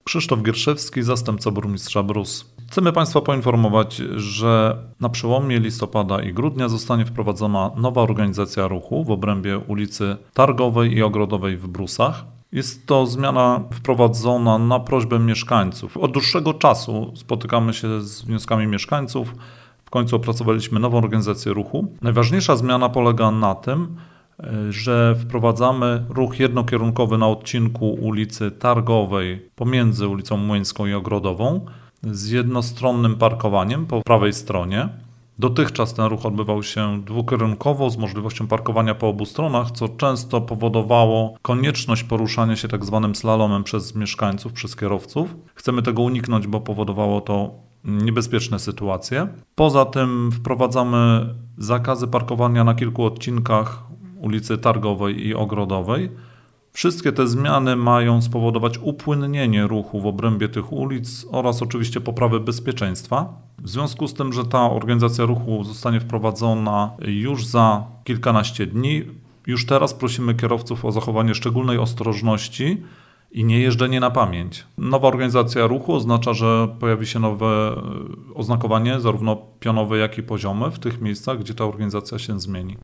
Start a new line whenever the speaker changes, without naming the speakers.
Krzysztof Gierszewski, zastępca burmistrza Brus. Chcemy Państwa poinformować, że na przełomie listopada i grudnia zostanie wprowadzona nowa organizacja ruchu w obrębie ulicy Targowej i Ogrodowej w Brusach. Jest to zmiana wprowadzona na prośbę mieszkańców. Od dłuższego czasu spotykamy się z wnioskami mieszkańców. W końcu opracowaliśmy nową organizację ruchu. Najważniejsza zmiana polega na tym, że wprowadzamy ruch jednokierunkowy na odcinku ulicy Targowej pomiędzy ulicą Młyńską i Ogrodową z jednostronnym parkowaniem po prawej stronie. Dotychczas ten ruch odbywał się dwukierunkowo z możliwością parkowania po obu stronach, co często powodowało konieczność poruszania się tak zwanym slalomem przez mieszkańców, przez kierowców. Chcemy tego uniknąć, bo powodowało to niebezpieczne sytuacje. Poza tym wprowadzamy zakazy parkowania na kilku odcinkach ulicy Targowej i Ogrodowej. Wszystkie te zmiany mają spowodować upłynnienie ruchu w obrębie tych ulic oraz oczywiście poprawę bezpieczeństwa. W związku z tym, że ta organizacja ruchu zostanie wprowadzona już za kilkanaście dni, już teraz prosimy kierowców o zachowanie szczególnej ostrożności i nie jeżdżenie na pamięć. Nowa organizacja ruchu oznacza, że pojawi się nowe oznakowanie, zarówno pionowe, jak i poziome, w tych miejscach, gdzie ta organizacja się zmieni.